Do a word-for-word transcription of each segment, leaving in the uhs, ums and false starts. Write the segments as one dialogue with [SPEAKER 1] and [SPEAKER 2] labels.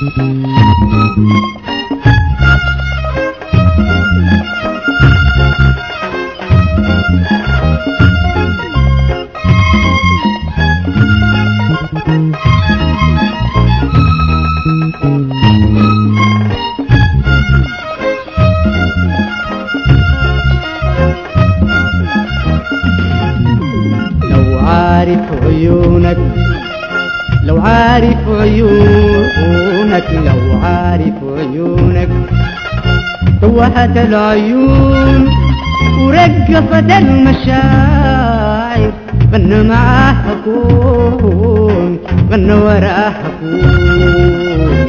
[SPEAKER 1] عيونك لو عارف عيونك لو عارف عيونك توهت العيون ورقصت المشاعر غنى معاه أكون غنى وراه أكون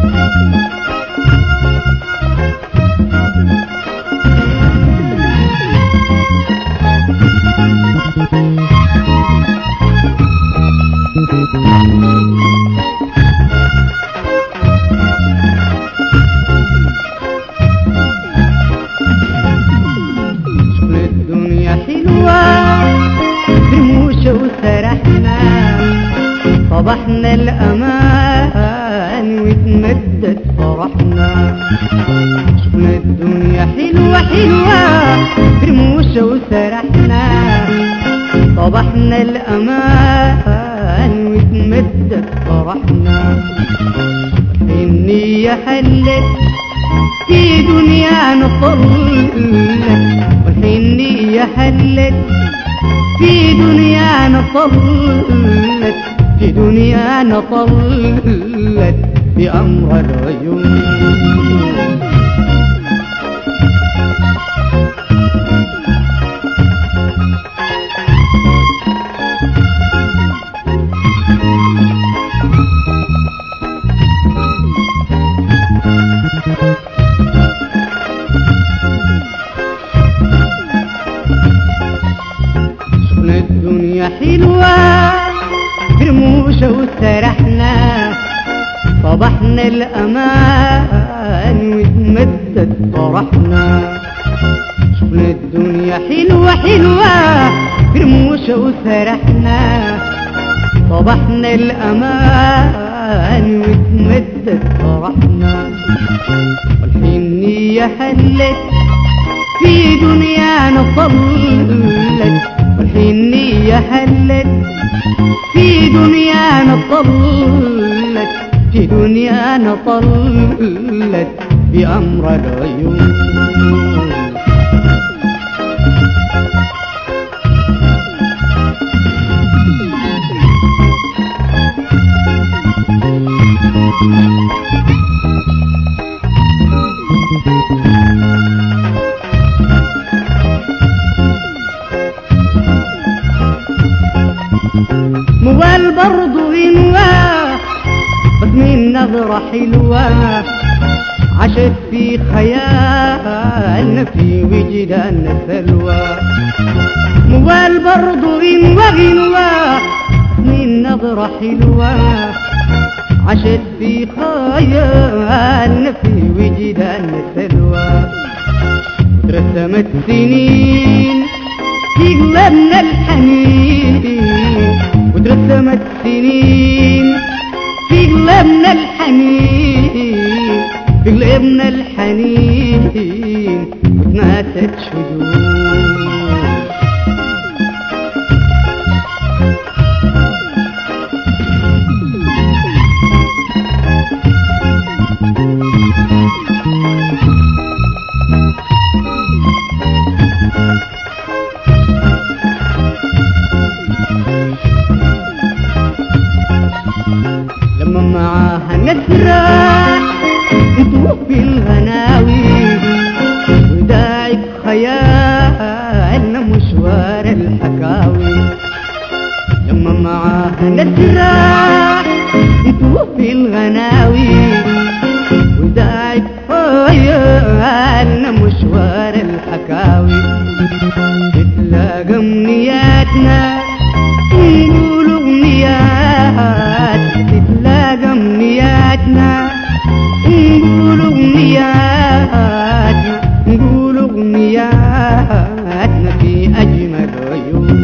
[SPEAKER 1] الدنيا حلوة برموشة وسرحنا صبحنا الأمان وتمدد فرحنا شفنا الدنيا حلوة حلوة برموشة وسرحنا صبحنا الأمان وتمدد فرحنا النية حلت في دنيانا طلت والحنية حلت في دنيانا طلت في دنيانا طلت بأمر العيون الدنيا حلوة برموشة وسرحنا صبحنا الأمان وتمدد فرحنا شفنا الدنيا حلوة حلوة برموشة وسرحنا صبحنا الأمان وتمدد فرحنا والحنية حلت في دنيانا طلت والحنية حلت في دنيانا طلت في دنيانا طلت بأمر العيون موال برضو غنوة بس من نظرة حلوة عاشت في خيالنا في وجداننا سلوى موال برضو غنوة غنوة من نظرة حلوة عاشت في خيالنا في وجداننا سلوى ترسمت سنين في قلبنا الحنين وترسمت سنين في قلبنا الحنين في قلبنا الحنين وتناست شجون لما معاها نسرح نطوف في الغناوي وداعك خيالنا مشوار الحكاوي لما معاها نسرح نطوف في الغناوي وداعك خيالنا مشوار الحكاوي تتلاقى امنياتنا نقول اغنيات تتلاقى امنياتنا نقول اغنياتنا نقول اغنياتنا في اجمل عيون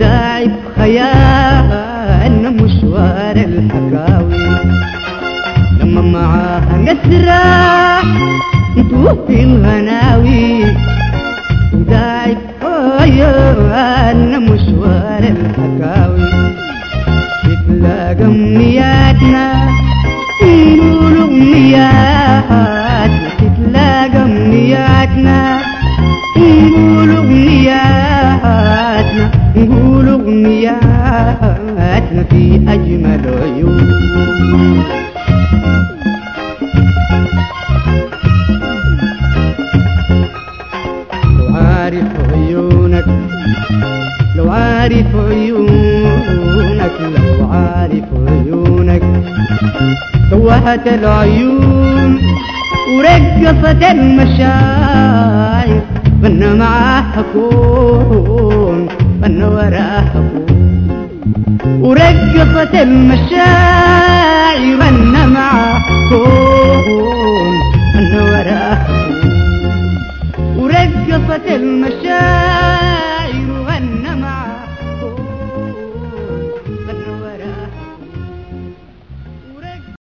[SPEAKER 1] وداعب خيالنا مشوار الحكاوي لما معاها نسرح نتوه في الغناوي وداعب خيالنا مشوار الحكاوي تتلاقى أمنياتنا نقول أغنياتنا تتلاقى أمنياتنا نقول أغنياتنا نقول أغنياتنا في أجمل عيون لو عارف عيونك لو عارف عيونك لو عارف عيونك توهت العيون ورقصت المشاعر غنى معاها كون غنى وراها كون ورقصت المشاعر غنى معاها كون